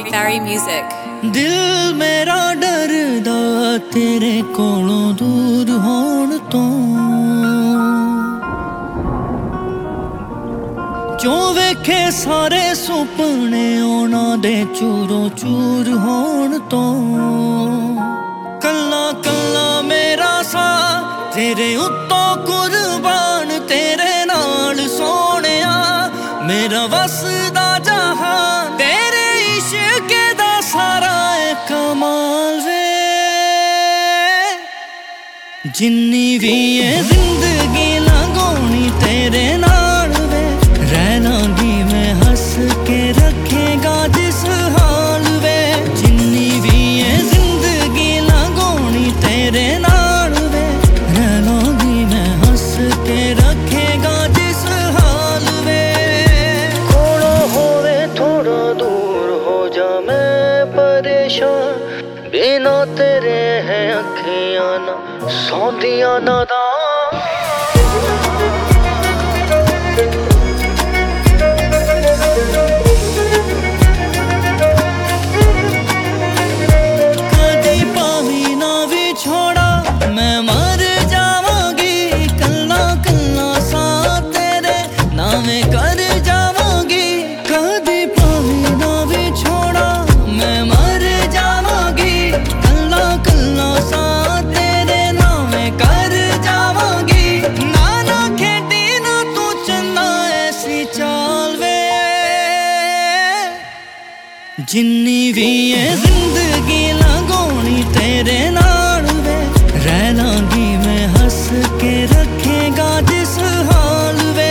Barry Music। दिल मेरा डरदा तेरे कोलों दूर होण तो, जो वेखे सारे सुपने उन्हां दे चूरों चूर होण तो। कल्ला कल्ला मेरा सा तेरे उत्तों कुर्बान, तेरे नाल सोहणिया मेरा वसदा जहान, तेरे इश्क दा सारा कमाल वे। जिन्नी भी है जिंदगी लंघोनी तेरे नाल वे, रह लांगी मैं हंस के रखेगा जिस हाल वे। जिन्नी भी है जिंदगी लंघोनी तेरे नाल वे, रह लांगी मैं हंस के रखेगा जिस हाल वे। थोड़ा होवे थोड़ा दूर हो जा मैं परेशान, बिना तेरे है अखियां ना सौंदियां नादान। कर जावांगी कदी पावी ना भी छोड़ा, मैं मर जावांगी कल्ला कल्ला सा तेरे नामे कर जावांगी। ना खेडी ना तू चंदा ऐसी चाल वे। जिन्नी भी है जिंदगी लंघोनी तेरे नाल वे, रह लांगी मैं हंस के रखेगा जिस हाल वे।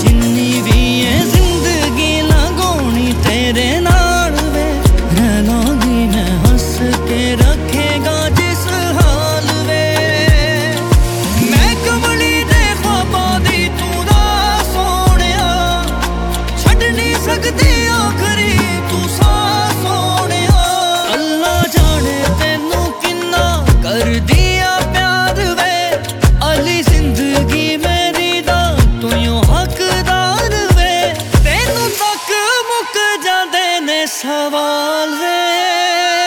तेरे नाल वे, रह लांगी मैं हंस के रखेगा जिस हाल वे। मैं कमली दे ख्वाबां दी तू दा सोहणिया, छड्ड नहीं सकदी आखरी तू सा सोहणिया। अल्लाह जाने तैनू किन्ना कर दिया प्यार वे, अली जिंदगी मेरी दा तू यूं हकदार वे। तैनू तक मुक जांदे ने सवाल वे।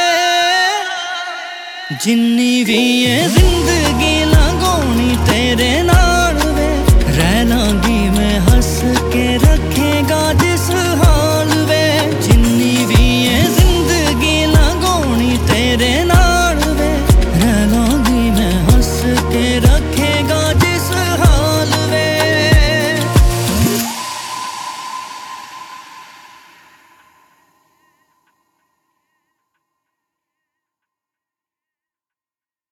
जिन्नी भी है जिंदगी लंघोनी तेरे